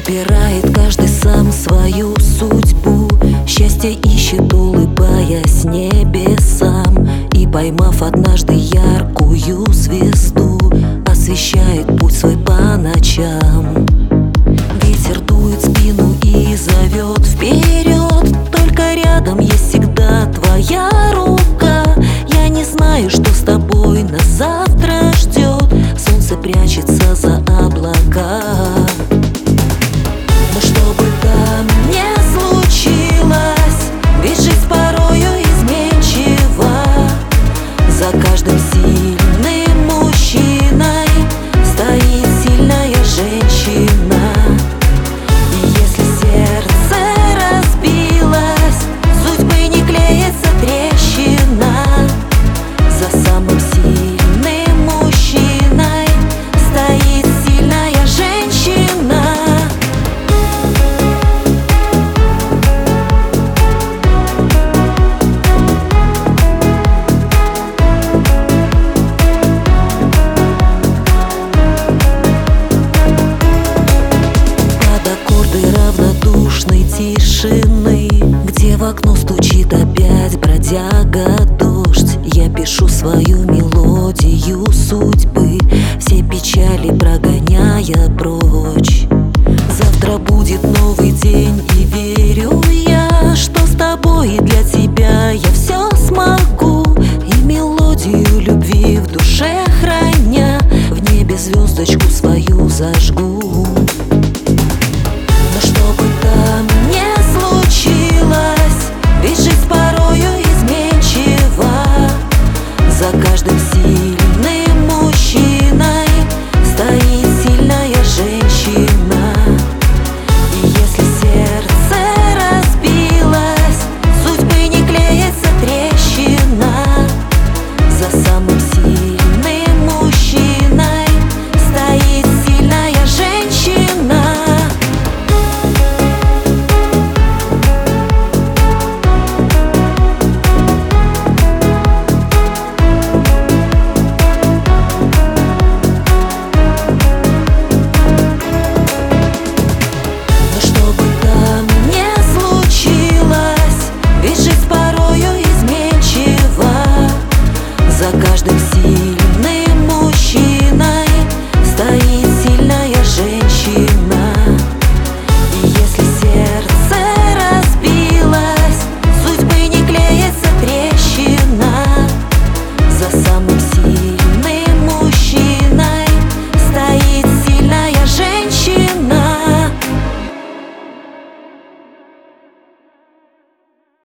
Выбирает каждый сам свою судьбу, счастье ищет, улыбаясь небесам. И поймав однажды яркую звезду, освещает путь свой по ночам. Ветер дует в спину и зовет вперед, только рядом есть всегда твоя рука. Я не знаю, что с тобой нас завтра ждет, солнце прячется за облака. Но что бы там ни случилось, ведь жизнь порою изменчива. За каждым сильным мужчиной стоит сильная женщина. И если сердце разбилось, судьбы не клеится трещина. За самым сильным мужчиной стоит сильная женщина. Равнодушной тишины, где в окно стучит опять бродяга дождь, я пишу свою мелодию судьбы, все печали прогоняя прочь. Завтра будет новый день, и верю я, что с тобой и для тебя я все смогу. И мелодию любви в душе храня, в небе звездочку свою зажгу. Ведь жизнь порою изменчива. За каждым сильным мужчиной стоит сильная женщина. И если сердце разбилось, судьбы не клеится трещина. За самым сильным мужчиной стоит сильная женщина. За каждым сильным